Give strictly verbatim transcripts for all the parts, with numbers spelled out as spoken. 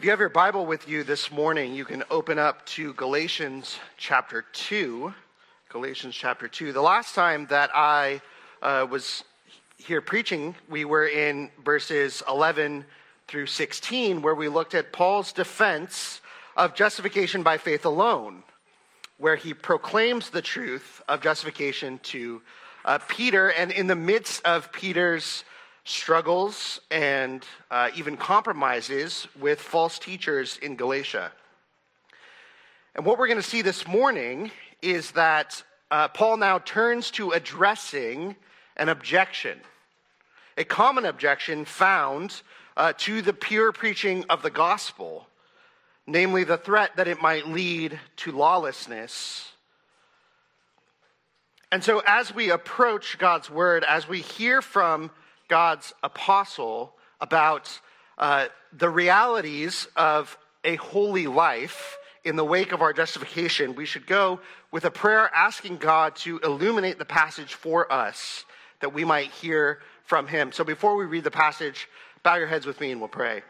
If you have your Bible with you this morning, you can open up to Galatians chapter two. Galatians chapter two. The last time that I uh, was here preaching, we were in verses eleven through sixteen, where we looked at Paul's defense of justification by faith alone, where he proclaims the truth of justification to uh, Peter, and in the midst of Peter's struggles and uh, even compromises with false teachers in Galatia. And what we're going to see this morning is that uh, Paul now turns to addressing an objection, a common objection found uh, to the pure preaching of the gospel, namely the threat that it might lead to lawlessness. And so as we approach God's word, as we hear from God's apostle about uh, the realities of a holy life in the wake of our justification, we should go with a prayer asking God to illuminate the passage for us that we might hear from him. So before we read the passage, bow your heads with me and we'll pray.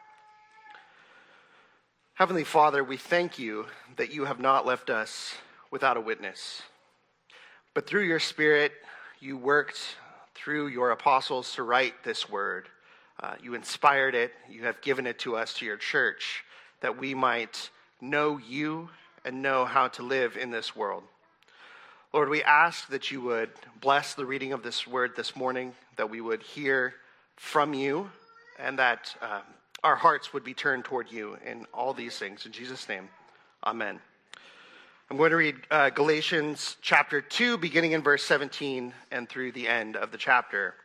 Heavenly Father, we thank you that you have not left us without a witness, but through your Spirit, you worked through your apostles to write this word. Uh, you inspired it. You have given it to us, to your church, that we might know you and know how to live in this world. Lord, we ask that you would bless the reading of this word this morning, that we would hear from you, and that uh, our hearts would be turned toward you in all these things. In Jesus' name, amen. I'm going to read uh, Galatians chapter two, beginning in verse seventeen and through the end of the chapter.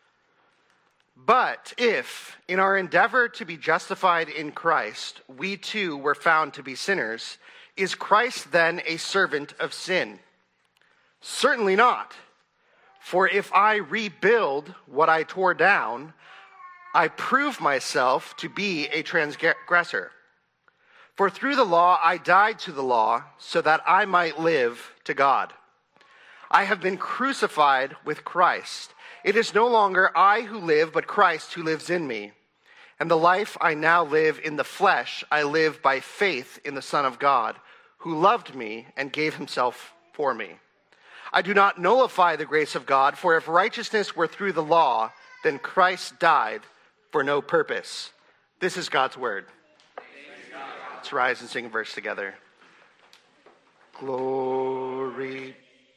But if, in our endeavor to be justified in Christ, we too were found to be sinners, is Christ then a servant of sin? Certainly not. For if I rebuild what I tore down, I prove myself to be a transgressor. For through the law I died to the law, so that I might live to God. I have been crucified with Christ. It is no longer I who live, but Christ who lives in me. And the life I now live in the flesh, I live by faith in the Son of God, who loved me and gave himself for me. I do not nullify the grace of God, for if righteousness were through the law, then Christ died for no purpose. This is God's word. Let's rise and sing a verse together. Glory.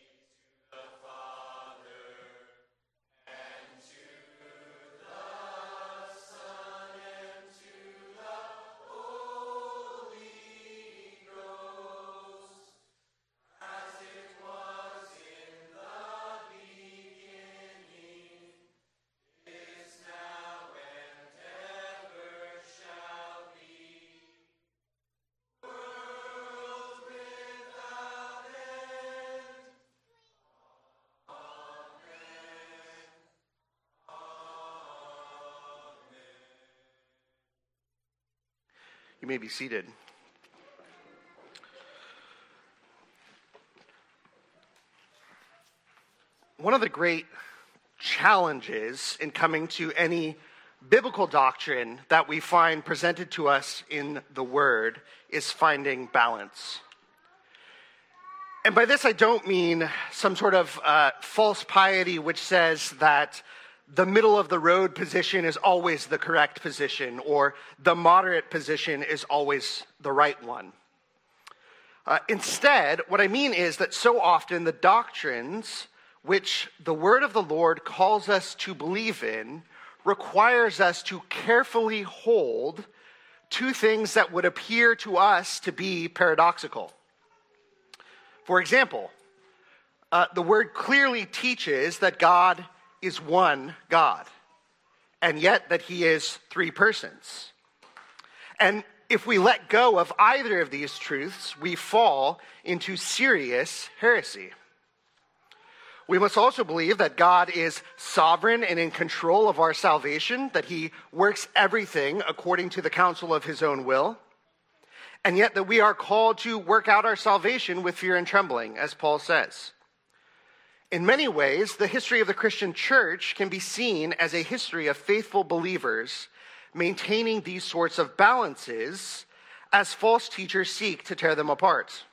You may be seated. One of the great challenges in coming to any biblical doctrine that we find presented to us in the Word is finding balance. And by this I don't mean some sort of uh, false piety which says that the middle of the road position is always the correct position, or the moderate position is always the right one. Uh, instead, what I mean is that so often the doctrines which the word of the Lord calls us to believe in requires us to carefully hold two things that would appear to us to be paradoxical. For example, uh, the word clearly teaches that God is one God, and yet that he is three persons. And if we let go of either of these truths, we fall into serious heresy. We must also believe that God is sovereign and in control of our salvation, that he works everything according to the counsel of his own will, and yet that we are called to work out our salvation with fear and trembling, as Paul says. In many ways, the history of the Christian church can be seen as a history of faithful believers maintaining these sorts of balances as false teachers seek to tear them apart.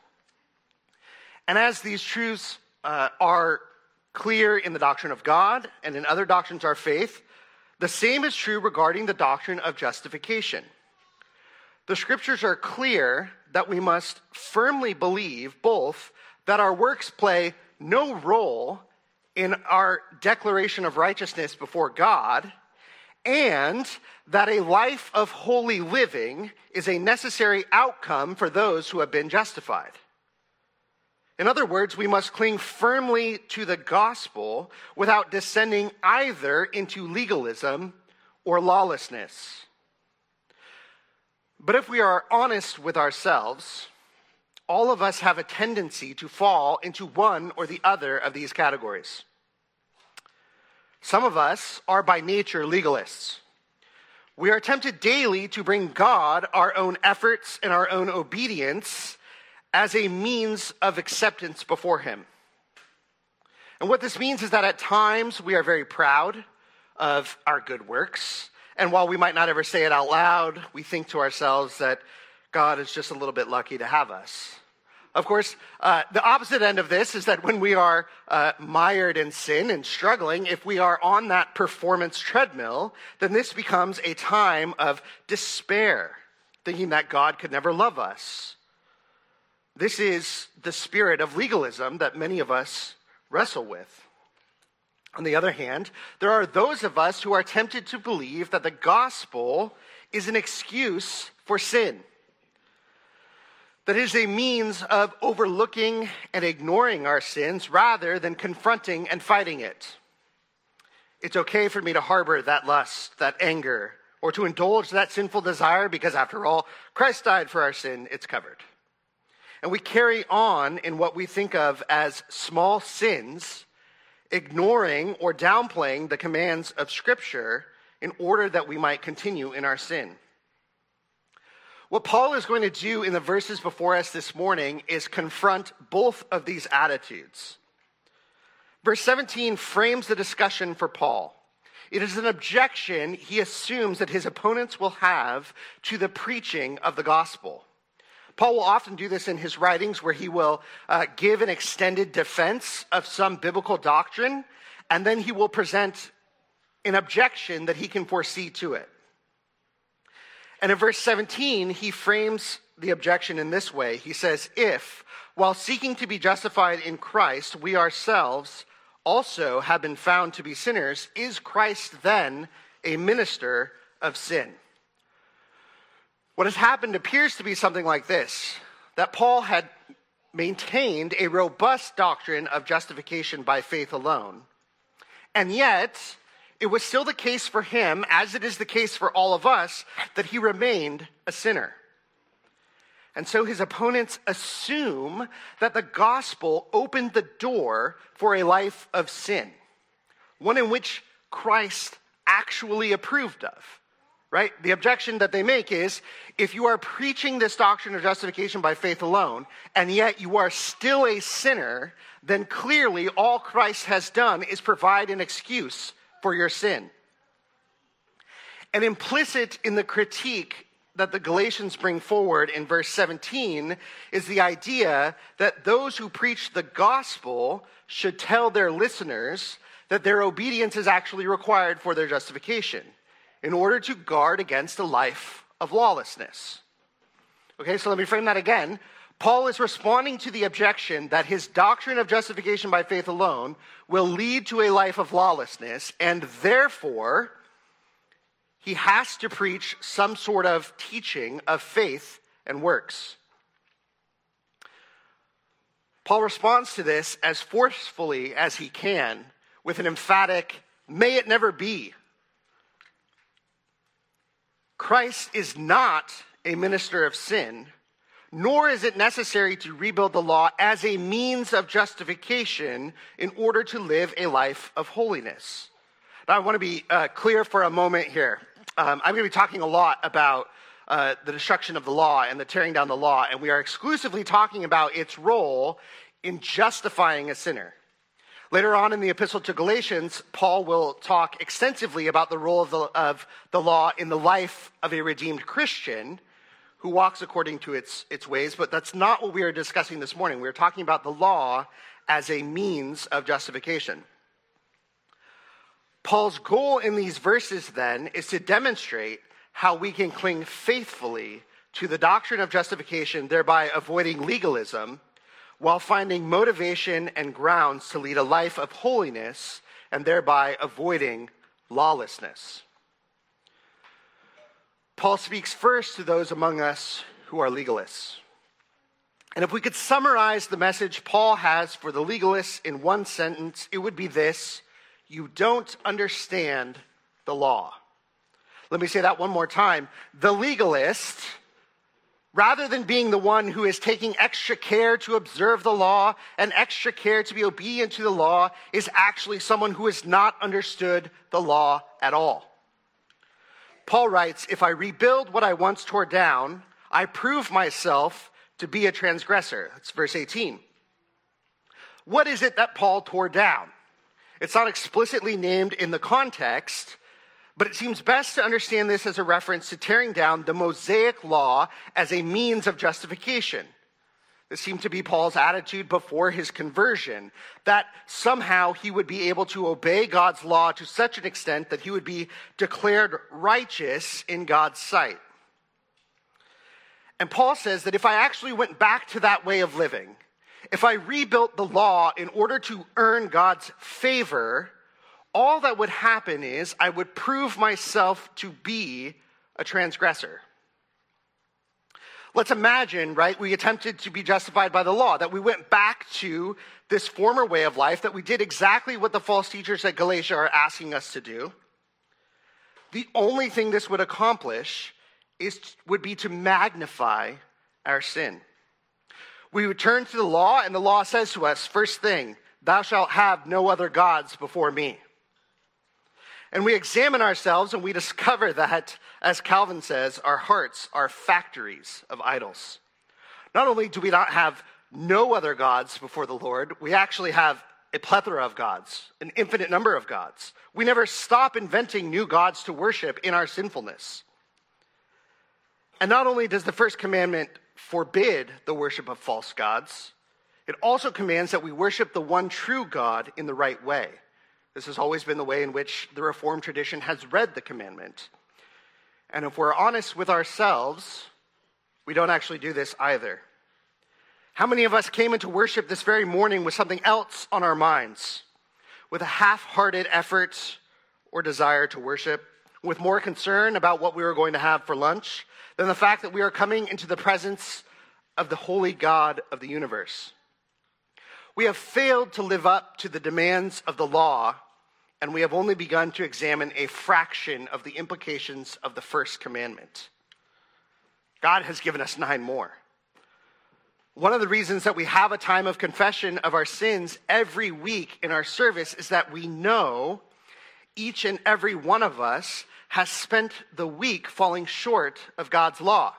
And as these truths uh, are clear in the doctrine of God and in other doctrines of our faith, the same is true regarding the doctrine of justification. The scriptures are clear that we must firmly believe both that our works play no role in our declaration of righteousness before God, and that a life of holy living is a necessary outcome for those who have been justified. In other words, we must cling firmly to the gospel without descending either into legalism or lawlessness. But if we are honest with ourselves, all of us have a tendency to fall into one or the other of these categories. Some of us are by nature legalists. We are tempted daily to bring God our own efforts and our own obedience as a means of acceptance before him. And what this means is that at times we are very proud of our good works. And while we might not ever say it out loud, we think to ourselves that God is just a little bit lucky to have us. Of course, uh, the opposite end of this is that when we are uh, mired in sin and struggling, if we are on that performance treadmill, then this becomes a time of despair, thinking that God could never love us. This is the spirit of legalism that many of us wrestle with. On the other hand, there are those of us who are tempted to believe that the gospel is an excuse for sin. That it is a means of overlooking and ignoring our sins rather than confronting and fighting it. It's okay for me to harbor that lust, that anger, or to indulge that sinful desire because after all, Christ died for our sin, it's covered. And we carry on in what we think of as small sins, ignoring or downplaying the commands of Scripture in order that we might continue in our sin. What Paul is going to do in the verses before us this morning is confront both of these attitudes. Verse seventeen frames the discussion for Paul. It is an objection he assumes that his opponents will have to the preaching of the gospel. Paul will often do this in his writings where he will uh, give an extended defense of some biblical doctrine, and then he will present an objection that he can foresee to it. And in verse seventeen, he frames the objection in this way. He says, if, while seeking to be justified in Christ, we ourselves also have been found to be sinners, is Christ then a minister of sin? What has happened appears to be something like this, that Paul had maintained a robust doctrine of justification by faith alone, and yet it was still the case for him, as it is the case for all of us, that he remained a sinner. And so his opponents assume that the gospel opened the door for a life of sin, one in which Christ actually approved of. Right? The objection that they make is, if you are preaching this doctrine of justification by faith alone, and yet you are still a sinner, then clearly all Christ has done is provide an excuse for your sin. And implicit in the critique that the Galatians bring forward in verse seventeen is the idea that those who preach the gospel should tell their listeners that their obedience is actually required for their justification, in order to guard against a life of lawlessness. Okay, so let me frame that again. Paul is responding to the objection that his doctrine of justification by faith alone will lead to a life of lawlessness, and therefore he has to preach some sort of teaching of faith and works. Paul responds to this as forcefully as he can with an emphatic, "May it never be." Christ is not a minister of sin, nor is it necessary to rebuild the law as a means of justification in order to live a life of holiness. Now, I want to be uh, clear for a moment here. Um, I'm going to be talking a lot about uh, the destruction of the law and the tearing down the law, and we are exclusively talking about its role in justifying a sinner. Later on in the epistle to Galatians, Paul will talk extensively about the role of the, of the law in the life of a redeemed Christian who walks according to its, its ways, but that's not what we are discussing this morning. We're talking about the law as a means of justification. Paul's goal in these verses, then, is to demonstrate how we can cling faithfully to the doctrine of justification, thereby avoiding legalism, while finding motivation and grounds to lead a life of holiness and thereby avoiding lawlessness. Paul speaks first to those among us who are legalists. And if we could summarize the message Paul has for the legalists in one sentence, it would be this: you don't understand the law. Let me say that one more time. The legalist, rather than being the one who is taking extra care to observe the law and extra care to be obedient to the law, is actually someone who has not understood the law at all. Paul writes, if I rebuild what I once tore down, I prove myself to be a transgressor. That's verse eighteen. What is it that Paul tore down? It's not explicitly named in the context, but it seems best to understand this as a reference to tearing down the Mosaic law as a means of justification. This seemed to be Paul's attitude before his conversion, that somehow he would be able to obey God's law to such an extent that he would be declared righteous in God's sight. And Paul says that if I actually went back to that way of living, if I rebuilt the law in order to earn God's favor, all that would happen is I would prove myself to be a transgressor. Let's imagine, right, we attempted to be justified by the law, that we went back to this former way of life, that we did exactly what the false teachers at Galatia are asking us to do. The only thing this would accomplish is would be to magnify our sin. We would turn to the law, and the law says to us, first thing, thou shalt have no other gods before me. And we examine ourselves and we discover that, as Calvin says, our hearts are factories of idols. Not only do we not have no other gods before the Lord, we actually have a plethora of gods, an infinite number of gods. We never stop inventing new gods to worship in our sinfulness. And not only does the first commandment forbid the worship of false gods, it also commands that we worship the one true God in the right way. This has always been the way in which the Reformed tradition has read the commandment. And if we're honest with ourselves, we don't actually do this either. How many of us came into worship this very morning with something else on our minds? With a half-hearted effort or desire to worship? With more concern about what we were going to have for lunch than the fact that we are coming into the presence of the holy God of the universe? We have failed to live up to the demands of the law, and we have only begun to examine a fraction of the implications of the first commandment. God has given us nine more. One of the reasons that we have a time of confession of our sins every week in our service is that we know each and every one of us has spent the week falling short of God's law.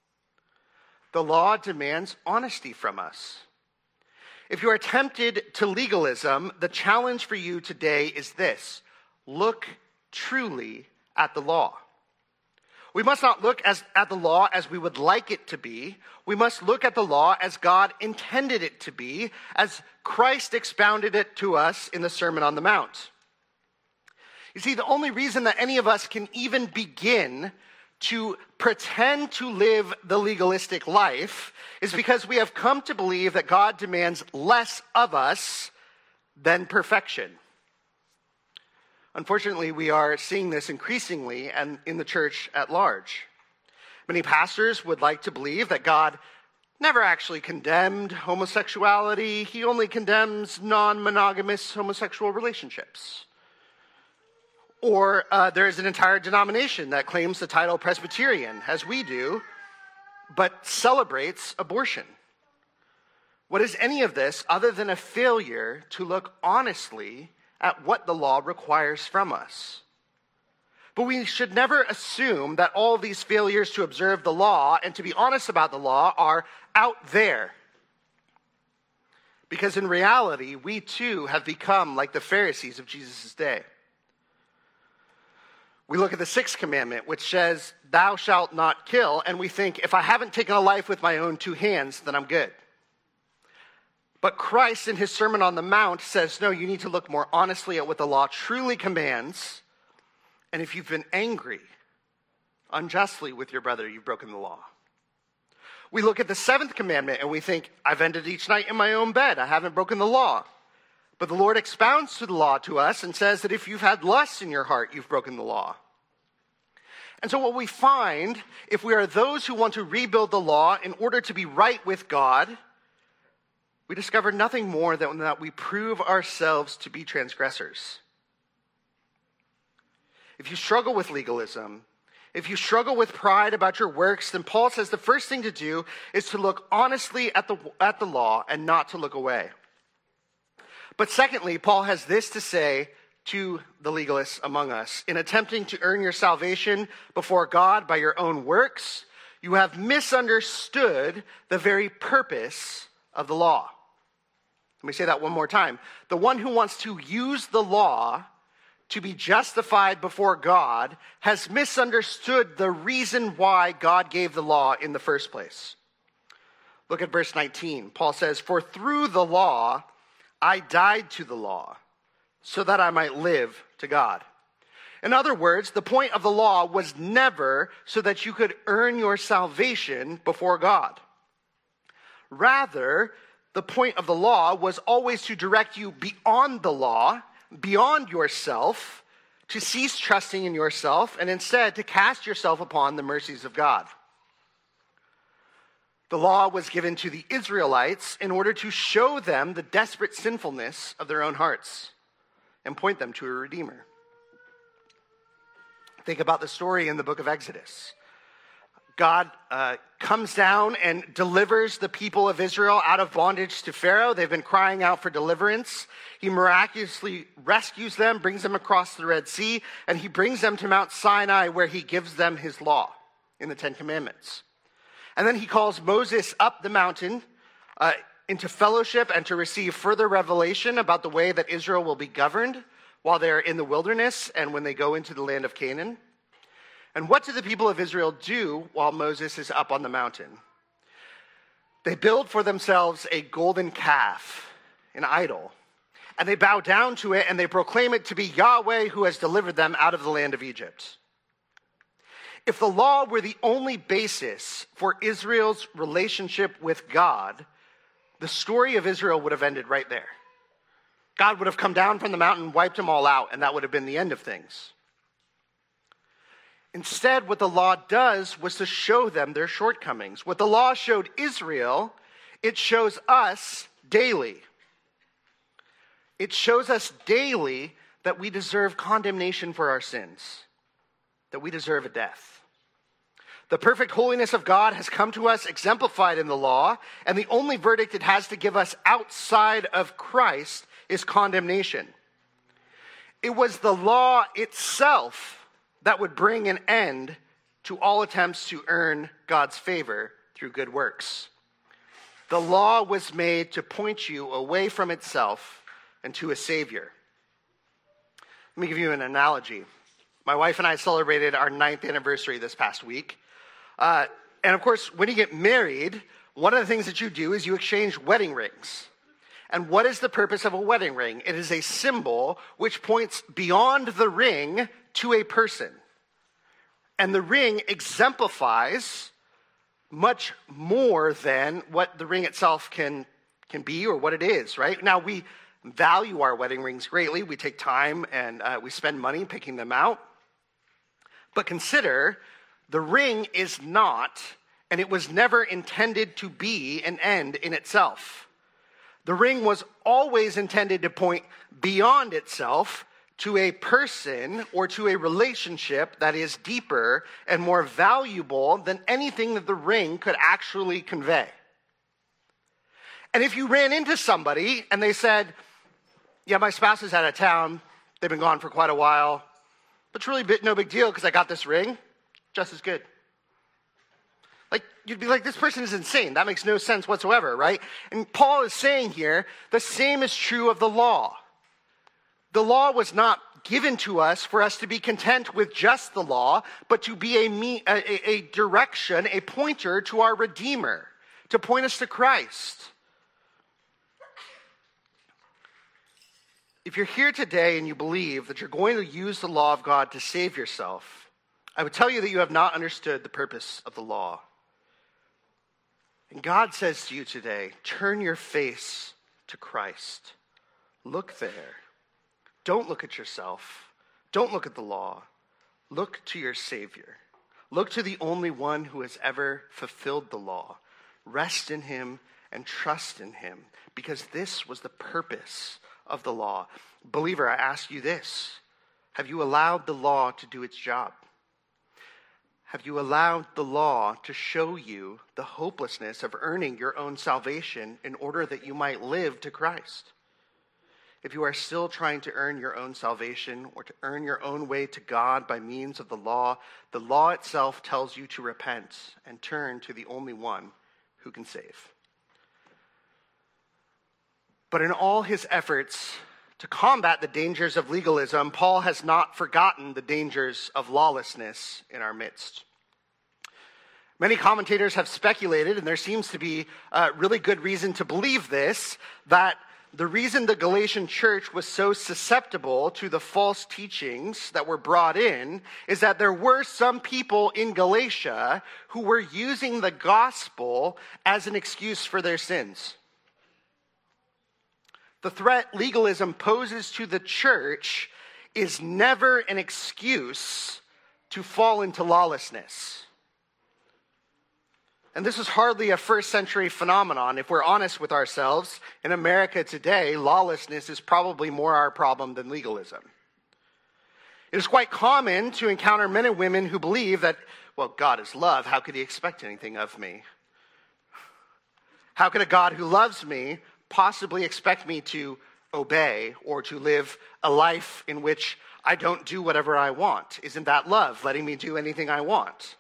The law demands honesty from us. If you are tempted to legalism, the challenge for you today is this: look truly at the law. We must not look as, at the law as we would like it to be. We must look at the law as God intended it to be, as Christ expounded it to us in the Sermon on the Mount. You see, the only reason that any of us can even begin to pretend to live the legalistic life is because we have come to believe that God demands less of us than perfection. Unfortunately, we are seeing this increasingly and in the church at large. Many pastors would like to believe that God never actually condemned homosexuality. He only condemns non-monogamous homosexual relationships. Or uh, there is an entire denomination that claims the title Presbyterian, as we do, but celebrates abortion. What is any of this other than a failure to look honestly at what the law requires from us? But we should never assume that all these failures to observe the law and to be honest about the law are out there. Because in reality, we too have become like the Pharisees of Jesus' day. We look at the sixth commandment, which says, thou shalt not kill, and we think, if I haven't taken a life with my own two hands, then I'm good. But Christ in his Sermon on the Mount says, no, you need to look more honestly at what the law truly commands. And if you've been angry unjustly with your brother, you've broken the law. We look at the seventh commandment and we think, I've ended each night in my own bed. I haven't broken the law. But the Lord expounds to the law to us and says that if you've had lust in your heart, you've broken the law. And so what we find, if we are those who want to rebuild the law in order to be right with God, we discover nothing more than that we prove ourselves to be transgressors. If you struggle with legalism, if you struggle with pride about your works, then Paul says the first thing to do is to look honestly at the, at the law and not to look away. But secondly, Paul has this to say to the legalists among us. In attempting to earn your salvation before God by your own works, you have misunderstood the very purpose of the law. Let me say that one more time. The one who wants to use the law to be justified before God has misunderstood the reason why God gave the law in the first place. Look at verse nineteen. Paul says, for through the law I died to the law, so that I might live to God. In other words, the point of the law was never so that you could earn your salvation before God. Rather, the point of the law was always to direct you beyond the law, beyond yourself, to cease trusting in yourself, and instead to cast yourself upon the mercies of God. The law was given to the Israelites in order to show them the desperate sinfulness of their own hearts and point them to a Redeemer. Think about the story in the book of Exodus. God uh, comes down and delivers the people of Israel out of bondage to Pharaoh. They've been crying out for deliverance. He miraculously rescues them, brings them across the Red Sea, and he brings them to Mount Sinai where he gives them his law in the Ten Commandments. And then he calls Moses up the mountain uh, into fellowship and to receive further revelation about the way that Israel will be governed while they're in the wilderness and when they go into the land of Canaan. And what do the people of Israel do while Moses is up on the mountain? They build for themselves a golden calf, an idol, and they bow down to it and they proclaim it to be Yahweh who has delivered them out of the land of Egypt. If the law were the only basis for Israel's relationship with God, the story of Israel would have ended right there. God would have come down from the mountain, wiped them all out, and that would have been the end of things. Instead, what the law does was to show them their shortcomings. What the law showed Israel, it shows us daily. It shows us daily that we deserve condemnation for our sins, that we deserve a death. The perfect holiness of God has come to us exemplified in the law, and the only verdict it has to give us outside of Christ is condemnation. It was the law itself that would bring an end to all attempts to earn God's favor through good works. The law was made to point you away from itself and to a Savior. Let me give you an analogy. My wife and I celebrated our ninth anniversary this past week. Uh, and of course, when you get married, one of the things that you do is you exchange wedding rings. And what is the purpose of a wedding ring? It is a symbol which points beyond the ring to a person. And the ring exemplifies much more than what the ring itself can, can be or what it is, right? Now, we value our wedding rings greatly. We take time and uh, we spend money picking them out. But consider, the ring is not, and it was never intended to be, an end in itself. The ring was always intended to point beyond itself to a person or to a relationship that is deeper and more valuable than anything that the ring could actually convey. And if you ran into somebody and they said, yeah, my spouse is out of town, they've been gone for quite a while, but it's really no big deal because I got this ring, just as good. Like, you'd be like, this person is insane. That makes no sense whatsoever, right? And Paul is saying here, the same is true of the law. The law was not given to us for us to be content with just the law, but to be a, me, a, a direction, a pointer to our Redeemer, to point us to Christ. If you're here today and you believe that you're going to use the law of God to save yourself, I would tell you that you have not understood the purpose of the law. And God says to you today, turn your face to Christ. Look there. Don't look at yourself. Don't look at the law. Look to your Savior. Look to the only one who has ever fulfilled the law. Rest in him and trust in him, because this was the purpose of the law. Believer, I ask you this. Have you allowed the law to do its job? Have you allowed the law to show you the hopelessness of earning your own salvation in order that you might live to Christ? If you are still trying to earn your own salvation or to earn your own way to God by means of the law, the law itself tells you to repent and turn to the only one who can save. But in all his efforts to combat the dangers of legalism, Paul has not forgotten the dangers of lawlessness in our midst. Many commentators have speculated, and there seems to be a really good reason to believe this, that the reason the Galatian church was so susceptible to the false teachings that were brought in is that there were some people in Galatia who were using the gospel as an excuse for their sins. The threat legalism poses to the church is never an excuse to fall into lawlessness. And this is hardly a first century phenomenon. If we're honest with ourselves, in America today, lawlessness is probably more our problem than legalism. It is quite common to encounter men and women who believe that, well, God is love. How could he expect anything of me? How could a God who loves me possibly expect me to obey or to live a life in which I don't do whatever I want? Isn't that love, letting me do anything I want?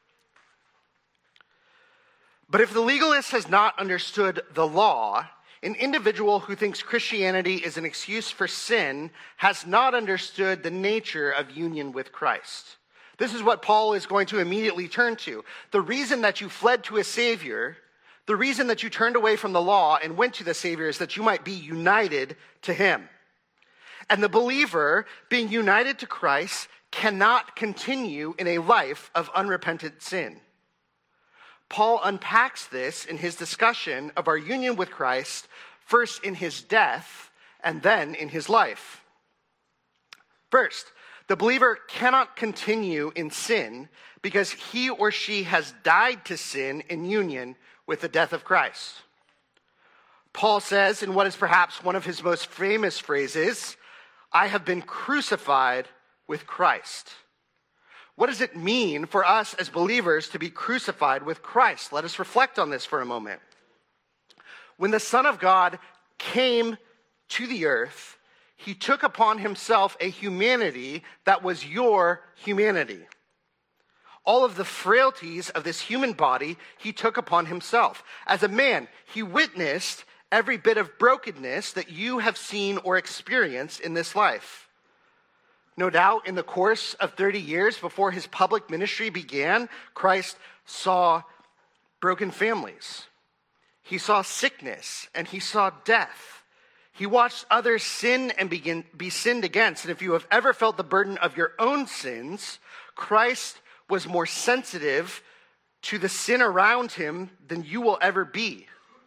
But if the legalist has not understood the law, an individual who thinks Christianity is an excuse for sin has not understood the nature of union with Christ. This is what Paul is going to immediately turn to. The reason that you fled to a Savior, the reason that you turned away from the law and went to the Savior is that you might be united to him. And the believer, being united to Christ, cannot continue in a life of unrepentant sin. Paul unpacks this in his discussion of our union with Christ, first in his death and then in his life. First, the believer cannot continue in sin because he or she has died to sin in union with the death of Christ. Paul says in what is perhaps one of his most famous phrases, I have been crucified with Christ. What does it mean for us as believers to be crucified with Christ? Let us reflect on this for a moment. When the Son of God came to the earth, he took upon himself a humanity that was your humanity. All of the frailties of this human body he took upon himself. As a man, he witnessed every bit of brokenness that you have seen or experienced in this life. No doubt, in the course of thirty years before his public ministry began, Christ saw broken families. He saw sickness and he saw death. He watched others sin and begin, be sinned against. And if you have ever felt the burden of your own sins, Christ was more sensitive to the sin around him than you will ever be.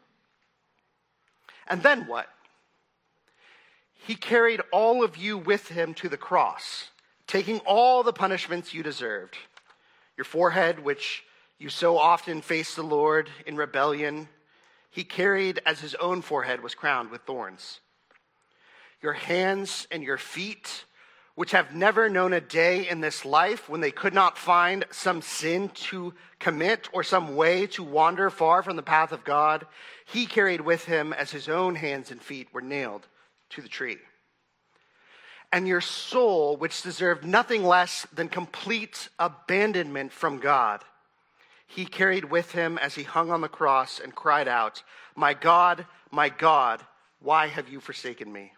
And then what? He carried all of you with him to the cross, taking all the punishments you deserved. Your forehead, which you so often faced the Lord in rebellion, he carried as his own forehead was crowned with thorns. Your hands and your feet, which have never known a day in this life when they could not find some sin to commit or some way to wander far from the path of God, he carried with him as his own hands and feet were nailed to the tree. And your soul, which deserved nothing less than complete abandonment from God, he carried with him as he hung on the cross and cried out, "My God, my God, why have you forsaken me?"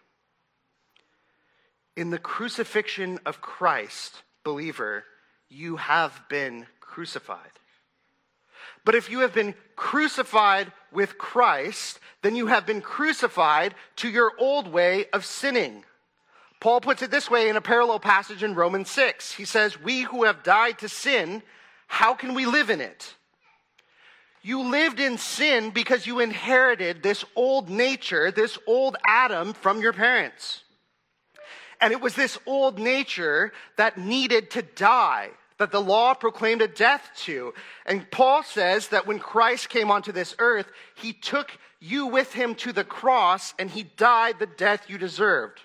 In the crucifixion of Christ, believer, you have been crucified. But if you have been crucified with Christ, then you have been crucified to your old way of sinning. Paul puts it this way in a parallel passage in Romans six. He says, "We who have died to sin, how can we live in it?" You lived in sin because you inherited this old nature, this old Adam from your parents. And it was this old nature that needed to die, that the law proclaimed a death to. And Paul says that when Christ came onto this earth, he took you with him to the cross and he died the death you deserved.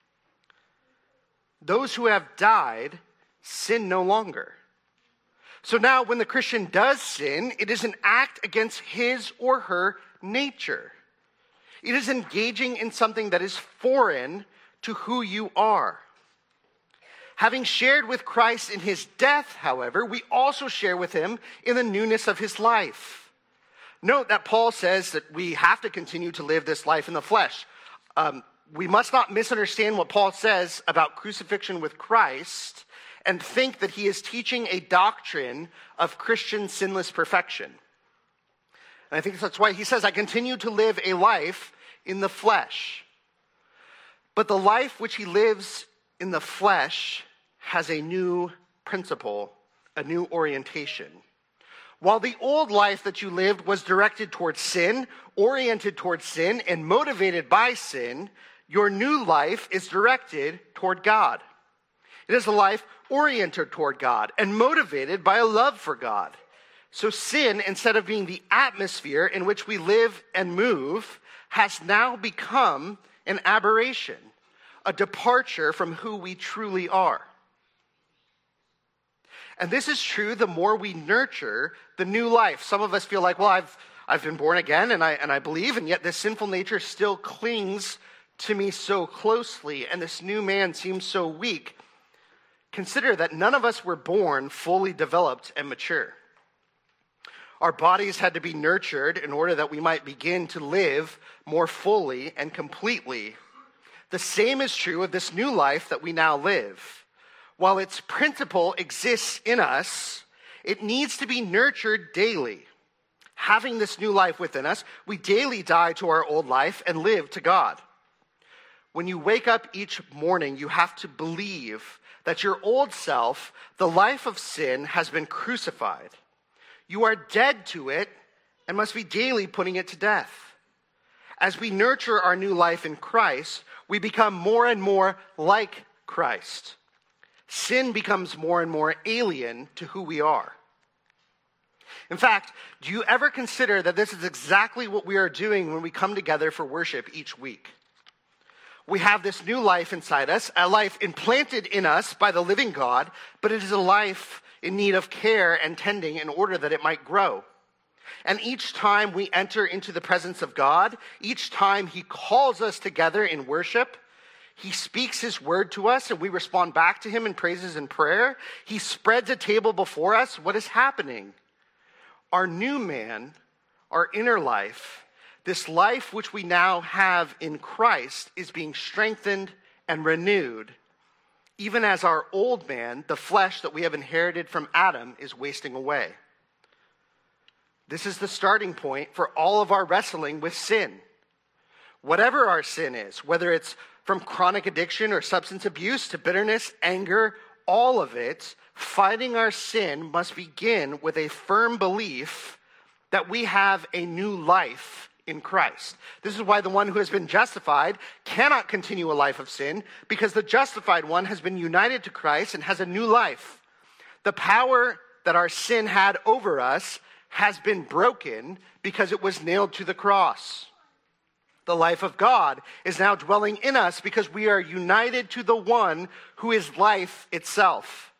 Those who have died sin no longer. So now when the Christian does sin, it is an act against his or her nature. It is engaging in something that is foreign to who you are. Having shared with Christ in his death, however, we also share with him in the newness of his life. Note that Paul says that we have to continue to live this life in the flesh. Um, we must not misunderstand what Paul says about crucifixion with Christ and think that he is teaching a doctrine of Christian sinless perfection. And I think that's why he says, "I continue to live a life in the flesh." But the life which he lives in the flesh has a new principle, a new orientation. While the old life that you lived was directed towards sin, oriented towards sin, and motivated by sin, your new life is directed toward God. It is a life oriented toward God and motivated by a love for God. So sin, instead of being the atmosphere in which we live and move, has now become an aberration, a departure from who we truly are. And this is true the more we nurture the new life. Some of us feel like, well, I've I've been born again and I and I believe, and yet this sinful nature still clings to me so closely, and this new man seems so weak. Consider that none of us were born fully developed and mature. Our bodies had to be nurtured in order that we might begin to live more fully and completely. The same is true of this new life that we now live. While its principle exists in us, it needs to be nurtured daily. Having this new life within us, we daily die to our old life and live to God. When you wake up each morning, you have to believe that your old self, the life of sin, has been crucified. You are dead to it and must be daily putting it to death. As we nurture our new life in Christ, we become more and more like Christ. Sin becomes more and more alien to who we are. In fact, do you ever consider that this is exactly what we are doing when we come together for worship each week? We have this new life inside us, a life implanted in us by the living God, but it is a life in need of care and tending in order that it might grow. And each time we enter into the presence of God, each time he calls us together in worship, he speaks his word to us and we respond back to him in praises and prayer. He spreads a table before us. What is happening? Our new man, our inner life, this life which we now have in Christ, is being strengthened and renewed, even as our old man, the flesh that we have inherited from Adam, is wasting away. This is the starting point for all of our wrestling with sin. Whatever our sin is, whether it's from chronic addiction or substance abuse to bitterness, anger, all of it, fighting our sin must begin with a firm belief that we have a new life in Christ. This is why the one who has been justified cannot continue a life of sin, because the justified one has been united to Christ and has a new life. The power that our sin had over us has been broken because it was nailed to the cross. The life of God is now dwelling in us because we are united to the one who is life itself.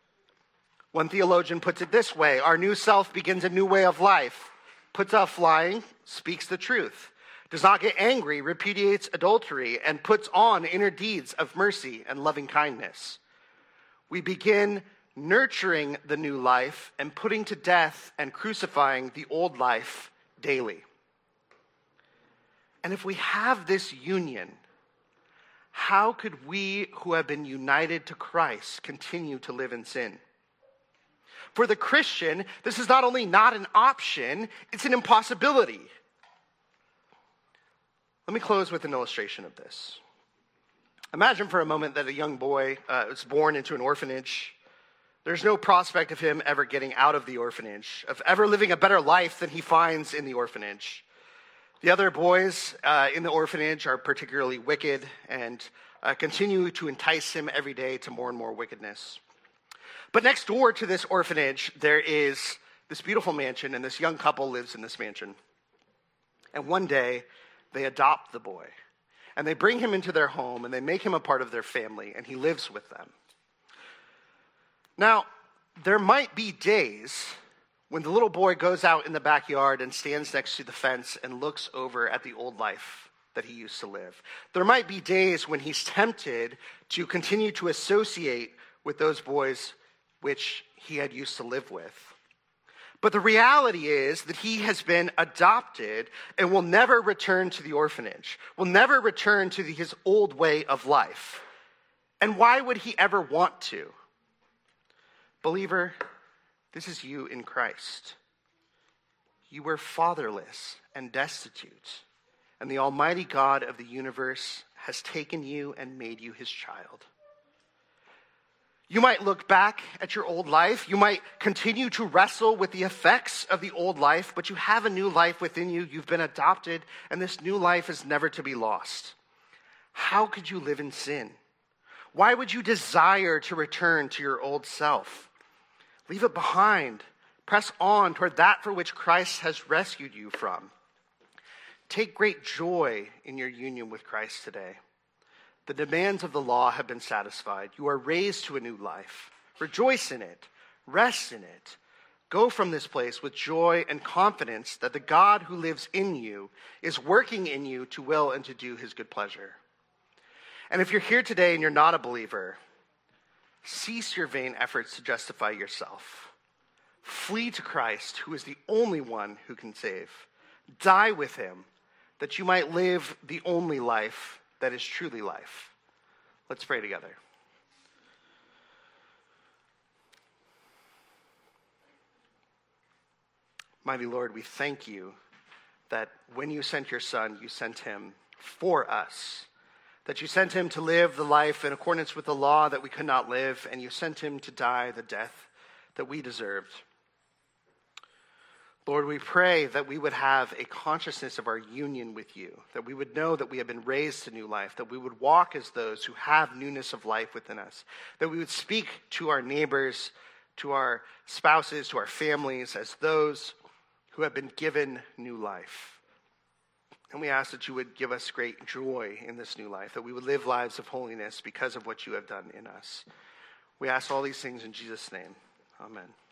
One theologian puts it this way: our new self begins a new way of life, puts off lying, speaks the truth, does not get angry, repudiates adultery, and puts on inner deeds of mercy and loving kindness. We begin nurturing the new life, and putting to death and crucifying the old life daily. And if we have this union, how could we who have been united to Christ continue to live in sin? For the Christian, this is not only not an option, it's an impossibility. Let me close with an illustration of this. Imagine for a moment that a young boy uh, was born into an orphanage. There's no prospect of him ever getting out of the orphanage, of ever living a better life than he finds in the orphanage. The other boys uh, in the orphanage are particularly wicked and uh, continue to entice him every day to more and more wickedness. But next door to this orphanage, there is this beautiful mansion, and this young couple lives in this mansion. And one day, they adopt the boy, and they bring him into their home, and they make him a part of their family, and he lives with them. Now, there might be days when the little boy goes out in the backyard and stands next to the fence and looks over at the old life that he used to live. There might be days when he's tempted to continue to associate with those boys which he had used to live with. But the reality is that he has been adopted and will never return to the orphanage, will never return to the, his old way of life. And why would he ever want to? Believer, this is you in Christ. You were fatherless and destitute, and the Almighty God of the universe has taken you and made you his child. You might look back at your old life. You might continue to wrestle with the effects of the old life, but you have a new life within you. You've been adopted, and this new life is never to be lost. How could you live in sin? Why would you desire to return to your old self? Leave it behind. Press on toward that for which Christ has rescued you from. Take great joy in your union with Christ today. The demands of the law have been satisfied. You are raised to a new life. Rejoice in it. Rest in it. Go from this place with joy and confidence that the God who lives in you is working in you to will and to do his good pleasure. And if you're here today and you're not a believer, cease your vain efforts to justify yourself. Flee to Christ, who is the only one who can save. Die with him, that you might live the only life that is truly life. Let's pray together. Mighty Lord, we thank you that when you sent your Son, you sent him for us. That you sent him to live the life in accordance with the law that we could not live, and you sent him to die the death that we deserved. Lord, we pray that we would have a consciousness of our union with you, that we would know that we have been raised to new life, that we would walk as those who have newness of life within us, that we would speak to our neighbors, to our spouses, to our families as those who have been given new life. And we ask that you would give us great joy in this new life, that we would live lives of holiness because of what you have done in us. We ask all these things in Jesus' name. Amen.